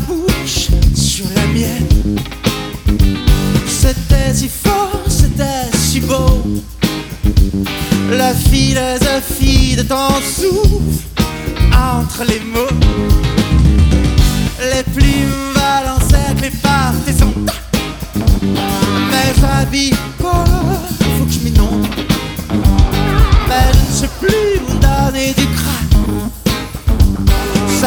bouche sur la mienne. C'était si fort, c'était si beau. La philosophie de ton souffle entre les mots. Les plumes balançaient les partisans. Mais j'habite pas, faut que je m'inonde. Mais je ne sais plus